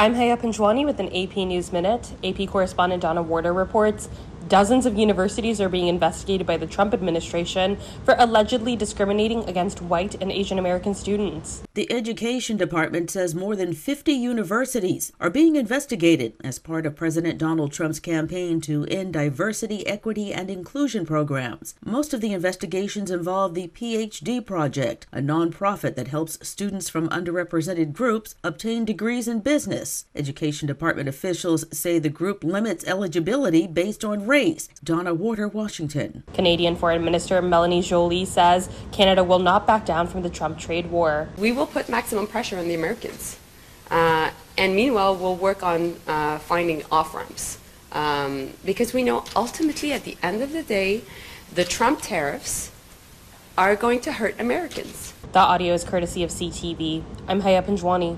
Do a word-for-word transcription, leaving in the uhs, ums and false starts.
I'm Haya Panjwani with an A P News Minute. A P correspondent Donna Warder reports dozens of universities are being investigated by the Trump administration for allegedly discriminating against white and Asian American students. The Education Department says more than fifty universities are being investigated as part of President Donald Trump's campaign to end diversity, equity, and inclusion programs. Most of the investigations involve the P H D Project, a nonprofit that helps students from underrepresented groups obtain degrees in business. Education Department officials say the group limits eligibility based on race. Donna Warder, Washington. Canadian Foreign Minister Melanie Joly says Canada will not back down from the Trump trade war. We will put maximum pressure on the Americans. Uh, and meanwhile, we'll work on uh, finding off-ramps. Um, because we know ultimately, at the end of the day, the Trump tariffs are going to hurt Americans. The audio is courtesy of C T V. I'm Haya Panjwani.